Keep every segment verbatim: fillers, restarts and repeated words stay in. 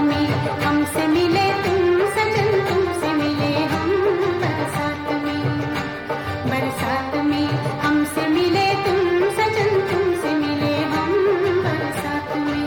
में हमसे मिले तुम सजन, तुमसे मिले हम बरसात में। बरसात में हमसे मिले तुम सजन, तुमसे मिले हम बरसात में।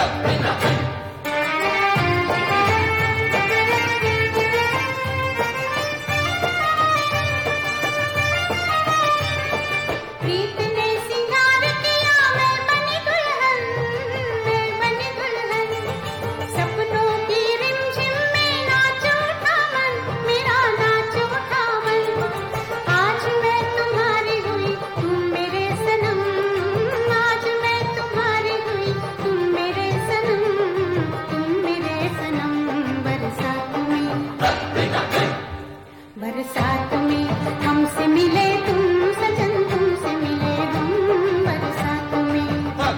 प्रीत ने सिंगार किया, मैं बनी दुल्हन, मैं बनी दुल्हन। सपनों की रिमझिम में नाच उठा मन, मेरा नाच उठा मन। आज मैं तुम्हारी हुई, तुम मेरे सनम। आज मैं तुम्हारी हुई, तुम मेरे सनम, तुम मेरे सनम। बरसात में बरसात में हमसे मिले तुम सजन, तुमसे मिले हम बरसात में।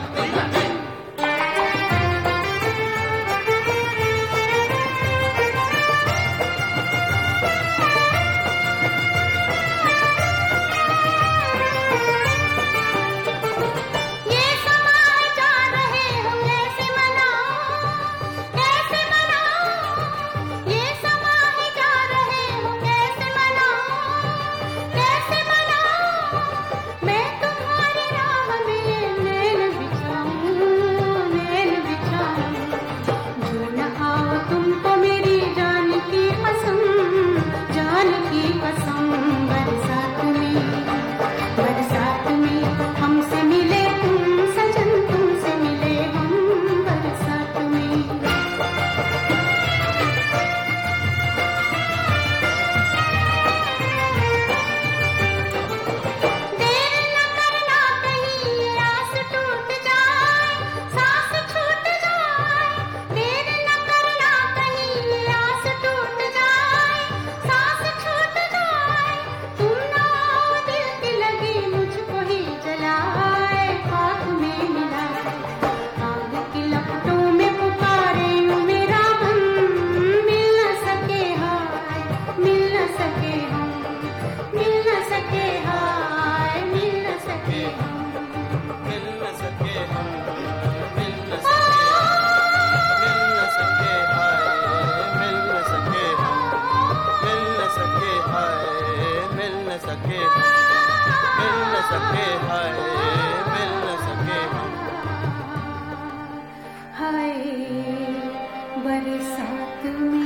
ये समा जा रहे हो कैसे मनाओ, कैसे मनाओ। ये समा जा रहे हो कैसे मनाओ, कैसे मनाओ। मैं तुम्हारी राह में नैन बिछाऊं, नैन बिछाऊं। जो न आओ तुमको मेरी जान की कसम, जान की कसम। बरसात में बरसात में हमसे मिले तुम सजन, तुमसे मिले हम बरसात में। देर न करना कहीं आस टूट जाए, सांस छूट जाए। देर न करना कहीं आस टूट जाए, सांस छूट जाए। तुम ना आओ दिल की लगी मुझको ही जलाए, खाक में मिलाए। आग की लपटों में पुकारे यूं मेरा मन, मिल न सके हाय, मिल न सके हम, मिल न सके हाय, मिल न सके हम। मिल न सके हम, मिल न सके, मिल न सके हाय, मिल न सके हम, मिल न सके हाय, मिल न सके हम, मिल न सके हाय, मिल न सके हम। हाय बरसात में